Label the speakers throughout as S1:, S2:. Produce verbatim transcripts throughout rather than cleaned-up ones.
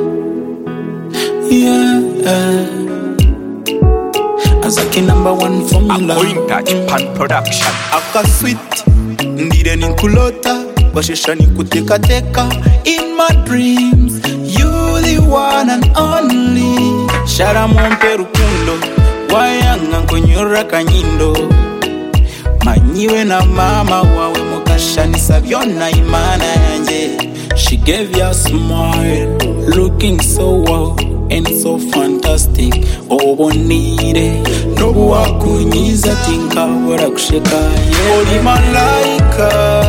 S1: Yeah. Azaki number one formula.
S2: Going touch pan production.
S1: Aka sweet, ndire ninkulota, bashesha nikuteka teka. In my dreams, you the one and only. Shara mompe rukundo, wayanga nkonyora kanyindo. Manyiwe na mama wawe mukashani savyona imana yanje. She gave you a smile, looking so wow and so fantastic. Oh bonire, no wakunyiza tinka wora kusheka. Yeah. Oli malaika,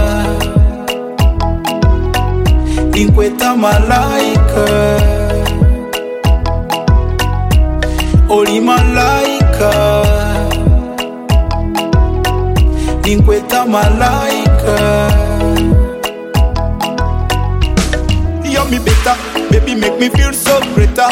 S1: ninkweta malaika. Oli malaika, ninkweta malaika. You're me better, baby make me feel so greater.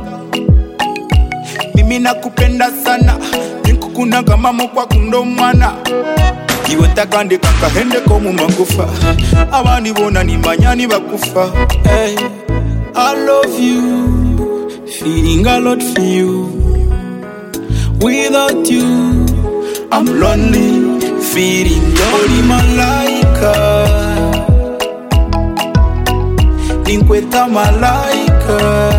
S1: Mimi nakupenda sana, ninkukuna kama mokwa kundo mwana. Iwe takande kakahende komu makufa, abandi bona ni manyani bakufa. Hey, I love you, feeling a lot for you. Without you, I'm lonely, feeling lonely. Malaika, ninkweta malaika.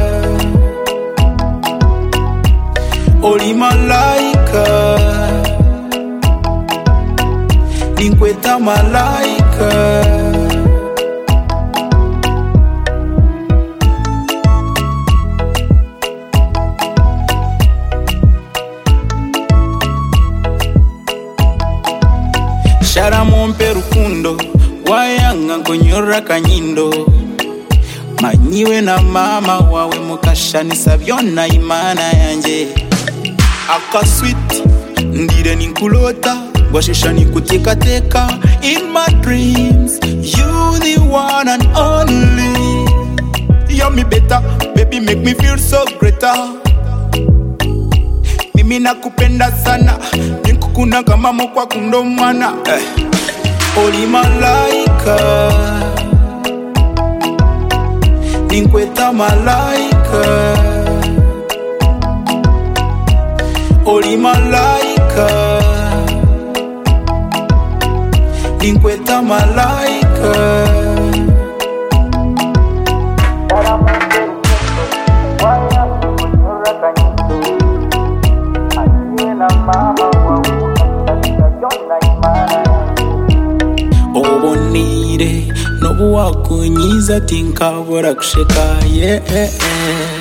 S1: Oli malaika, ninkweta malaika. Shara mompe rukundo, wayanga nkonyora kanyindo. Manyiwe na mama wawe mukashani savyona imana yanje. Aka sweet, ndire ninkulota, bashesha nikuteka teka. In my dreams, you the one and only. You're me better, baby make me feel so greater. Mimi nakupenda sana, ninkukuna kama mokwa kundo mwana. Eh. Oli malaika, ninkweta malaika. Oli malaika, ninkweta malaika. Oh bonire, no wakunyiza tinka wora kusheka. Yeah.